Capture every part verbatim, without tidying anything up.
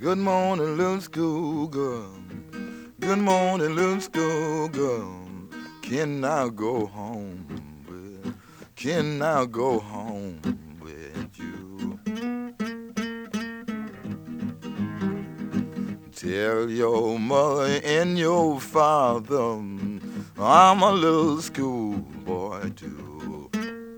Good morning, little schoolgirl. Good morning, little schoolgirl. Can I go home with? Can I go home with you? Tell your mother and your father I'm a little schoolboy too.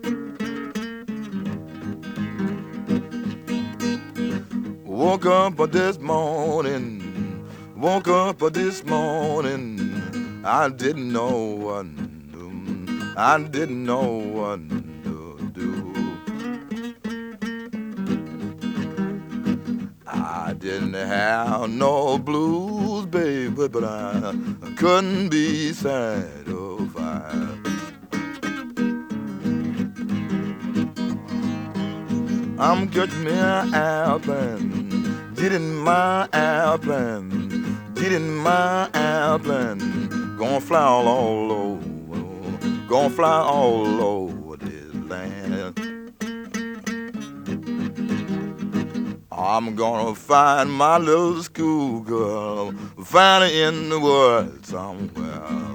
Woke up this morning, woke up this morning. I didn't know what, um, I didn't know what to do. I didn't have no blues, baby, but I couldn't be satisfied. I'm getting me an airplane, getting my airplane, getting my airplane. Gonna fly all, all over, gonna fly all over this land. I'm gonna find my little schoolgirl, find her in the world somewhere.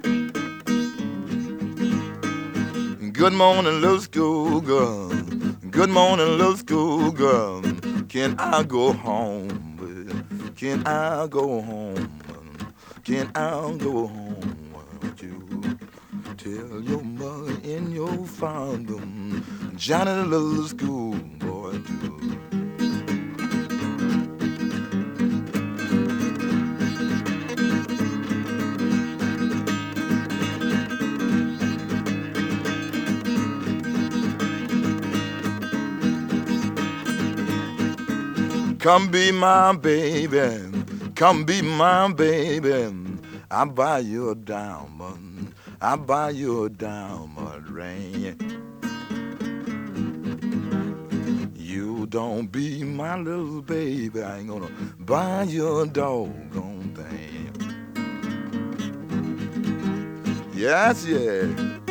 Good morning, little schoolgirl. Good morning, little schoolgirl. Can I go home with? Can I go home? Can I go home with you? Tell your mother and your father, Johnny the little schoolboy too. Come be my baby, come be my baby. I buy you a diamond, I buy you a diamond ring. You don't be my little baby, I ain't gonna buy you a doggone thing. Yes, yeah.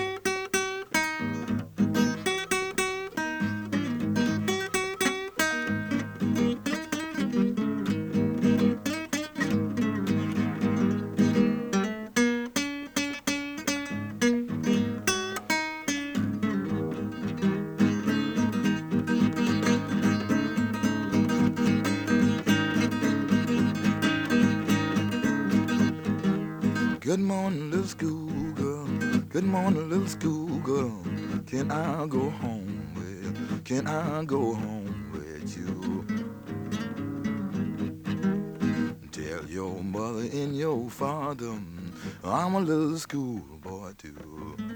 Good morning, little schoolgirl. Good morning, little schoolgirl. Can I go home with? Can I go home with you? Tell your mother and your father I'm a little schoolboy too.